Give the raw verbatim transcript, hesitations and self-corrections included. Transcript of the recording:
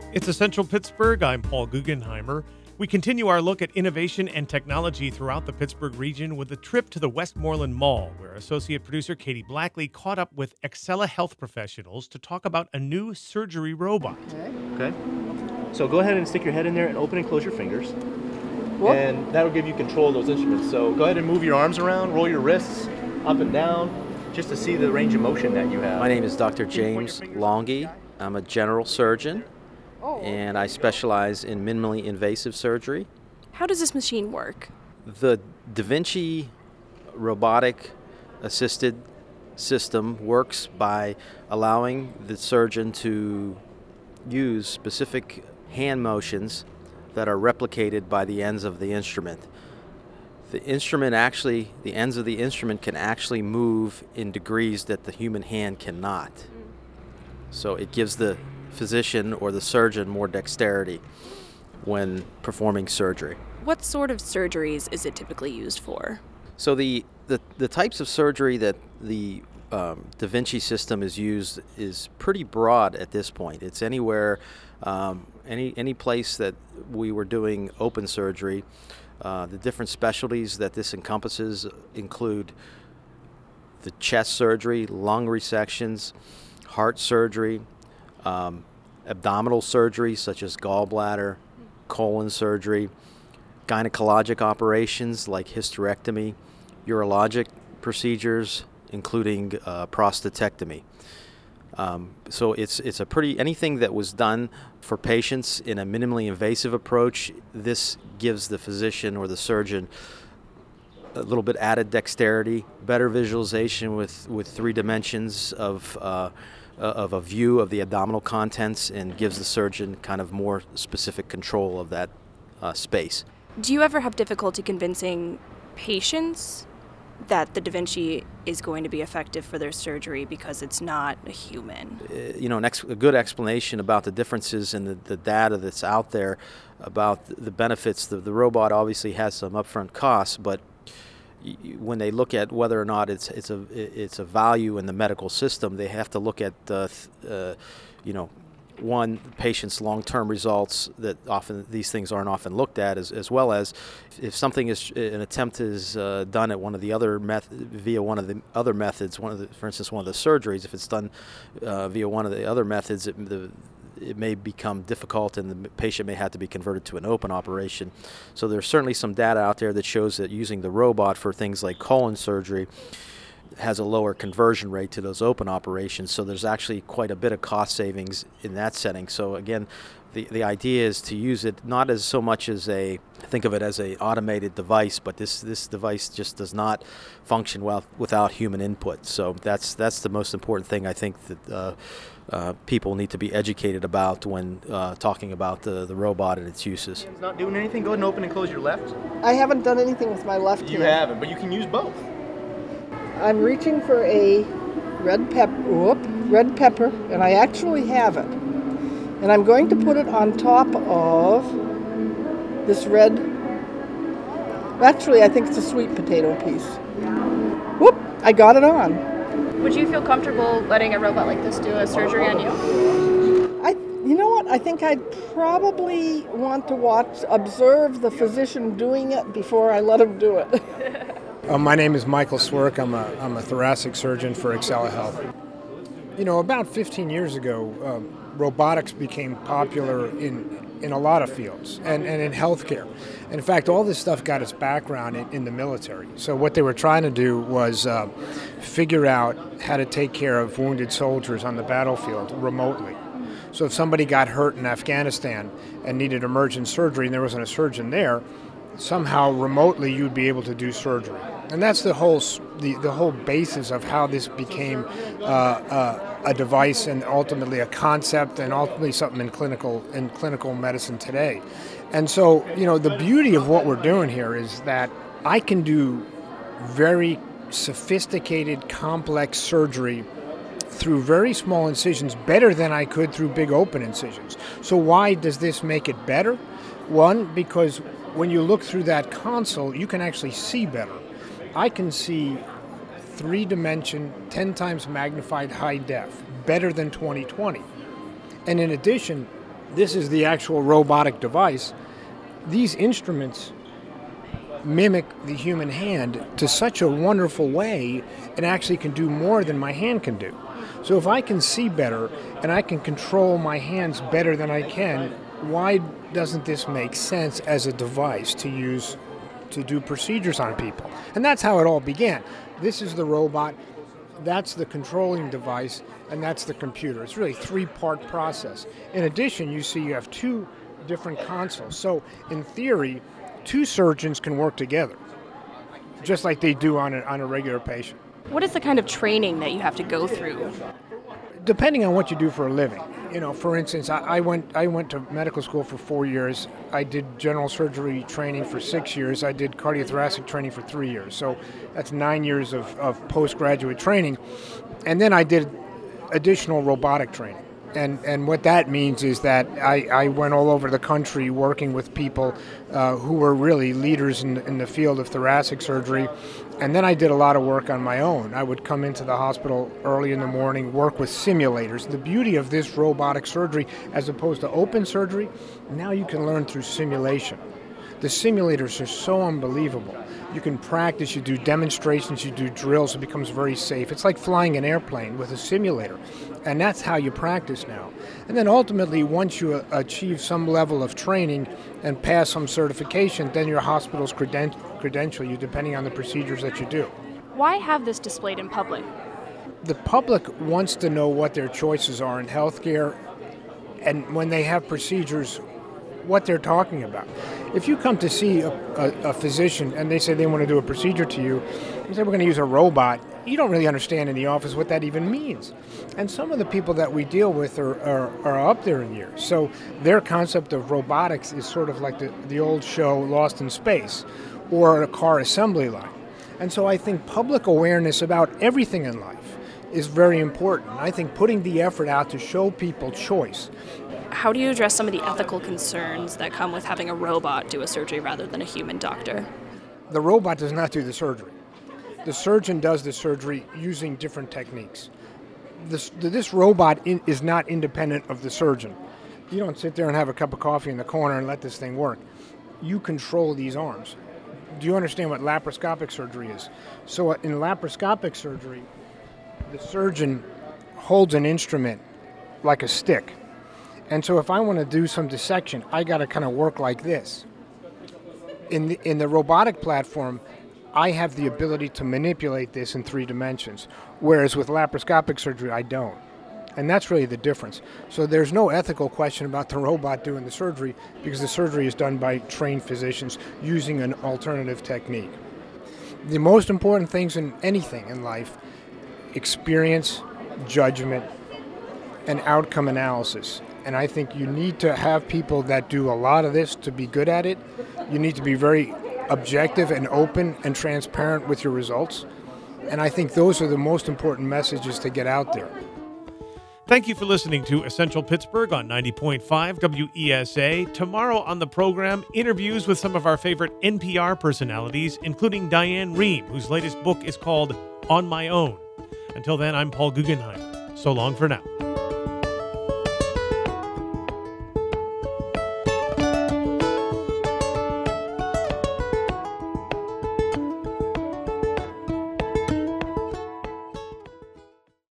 It's Essential Pittsburgh. I'm Paul Guggenheimer. We continue our look at innovation and technology throughout the Pittsburgh region with a trip to the Westmoreland Mall, where associate producer Katie Blackley caught up with Excella Health professionals to talk about a new surgery robot. Okay. Okay. So go ahead and stick your head in there and open and close your fingers. Whoop. And that'll give you control of those instruments. So go ahead and move your arms around, roll your wrists up and down, just to see the range of motion that you have. My name is Doctor James Longy. I'm a general surgeon, Oh. and I specialize in minimally invasive surgery. How does this machine work? The Da Vinci robotic assisted system works by allowing the surgeon to use specific hand motions that are replicated by the ends of the instrument. The instrument actually, the ends of the instrument can actually move in degrees that the human hand cannot. So it gives the physician or the surgeon more dexterity when performing surgery. What sort of surgeries is it typically used for? So the, the, the types of surgery that the um, Da Vinci system is used is pretty broad at this point. It's anywhere, um, any, any place that we were doing open surgery. Uh, the different specialties that this encompasses include the chest surgery, lung resections, heart surgery, um, abdominal surgery such as gallbladder, colon surgery, gynecologic operations like hysterectomy, urologic procedures including uh, prostatectomy. Um, so it's it's a pretty anything that was done for patients in a minimally invasive approach. This gives the physician or the surgeon a little bit added dexterity, better visualization with, with three dimensions of uh, of a view of the abdominal contents, and gives the surgeon kind of more specific control of that uh, space. Do you ever have difficulty convincing patients that the Da Vinci is going to be effective for their surgery because it's not a human? Uh, you know, an ex- a good explanation about the differences in the, the data that's out there about the, the benefits. The, the robot obviously has some upfront costs, but y- y- when they look at whether or not it's it's a it's a value in the medical system, they have to look at uh, th- uh, you know. One, patient's long-term results that often these things aren't often looked at, as, as well as if something is an attempt is uh, done at one of the other meth- via one of the other methods. One of the, for instance, one of the surgeries. If it's done uh, via one of the other methods, it, the, it may become difficult, and the patient may have to be converted to an open operation. So there's certainly some data out there that shows that using the robot for things like colon surgery has a lower conversion rate to those open operations, so there's actually quite a bit of cost savings in that setting. So again, the the idea is to use it not as so much as a, think of it as a automated device, but this this device just does not function well without human input. So that's that's the most important thing I think that uh, uh, people need to be educated about when uh, talking about the, the robot and its uses. It's not doing anything. Go ahead and open and close your left. I haven't done anything with my left You hand. haven't, but you can use both. I'm reaching for a red pep, whoop, red pepper, and I actually have it. And I'm going to put it on top of this red, actually I think it's a sweet potato piece. Whoop, I got it on. Would you feel comfortable letting a robot like this do a surgery on you? I, you know what, I think I'd probably want to watch, observe the physician doing it before I let him do it. Uh, my name is Michael Swerk. I'm a, I'm a thoracic surgeon for Excella Health. You know, about fifteen years ago, uh, robotics became popular in, in a lot of fields and, and in healthcare. In fact, all this stuff got its background in, in the military. So what they were trying to do was uh, figure out how to take care of wounded soldiers on the battlefield remotely. So if somebody got hurt in Afghanistan and needed emergent surgery and there wasn't a surgeon there, somehow remotely you'd be able to do surgery. And that's the whole the, the whole basis of how this became uh, uh, a device and ultimately a concept and ultimately something in clinical in clinical medicine today. And so, you know, the beauty of what we're doing here is that I can do very sophisticated, complex surgery through very small incisions better than I could through big open incisions. So why does this make it better? One, because when you look through that console, you can actually see better. I can see three-dimension, ten times magnified high def, better than twenty twenty. And in addition, This is the actual robotic device. These instruments mimic the human hand to such a wonderful way, it actually can do more than my hand can do. So if I can see better and I can control my hands better than I can, why doesn't this make sense as a device to use to do procedures on people? And that's how it all began. This is the robot, that's the controlling device, and that's the computer. It's really a three-part process. In addition, you see you have two different consoles. So in theory, two surgeons can work together, just like they do on a, on a regular patient. What is the kind of training that you have to go through? Depending on what you do for a living. You know, for instance, I, I went I went to medical school for four years. I did general surgery training for six years. I did cardiothoracic training for three years. So that's nine years of, of postgraduate training. And then I did additional robotic training. And and what that means is that I, I went all over the country working with people uh, who were really leaders in, in the field of thoracic surgery. And then I did a lot of work on my own. I would come into the hospital early in the morning, work with simulators. The beauty of this robotic surgery, as opposed to open surgery, now you can learn through simulation. The simulators are so unbelievable. You can practice, you do demonstrations, you do drills, it becomes very safe. It's like flying an airplane with a simulator. And that's how you practice now. And then ultimately, once you achieve some level of training and pass some certification, then your hospital's creden- credential you depending on the procedures that you do. Why have this displayed in public? The public wants to know what their choices are in healthcare, and when they have procedures, what they're talking about. If you come to see a, a, a physician and they say they want to do a procedure to you, and say we're going to use a robot, you don't really understand in the office what that even means. And some of the people that we deal with are, are, are up there in years. So their concept of robotics is sort of like the, the old show Lost in Space or a car assembly line. And so I think public awareness about everything in life is very important. I think putting the effort out to show people choice. How do you address some of the ethical concerns that come with having a robot do a surgery rather than a human doctor? The robot does not do the surgery. The surgeon does the surgery using different techniques. This, this robot in, is not independent of the surgeon. You don't sit there and have a cup of coffee in the corner and let this thing work. You control these arms. Do you understand what laparoscopic surgery is? So in laparoscopic surgery, the surgeon holds an instrument like a stick. And so if I want to do some dissection, I got to kind of work like this. In the, in the robotic platform, I have the ability to manipulate this in three dimensions, whereas with laparoscopic surgery, I don't. And that's really the difference. So there's no ethical question about the robot doing the surgery because the surgery is done by trained physicians using an alternative technique. The most important things in anything in life, experience, judgment, and outcome analysis. And I think you need to have people that do a lot of this to be good at it. You need to be very objective and open and transparent with your results. And I think those are the most important messages to get out there. Thank you for listening to Essential Pittsburgh on ninety point five W E S A. Tomorrow on the program, interviews with some of our favorite N P R personalities, including Diane Rehm, whose latest book is called On My Own. Until then, I'm Paul Guggenheim. So long for now.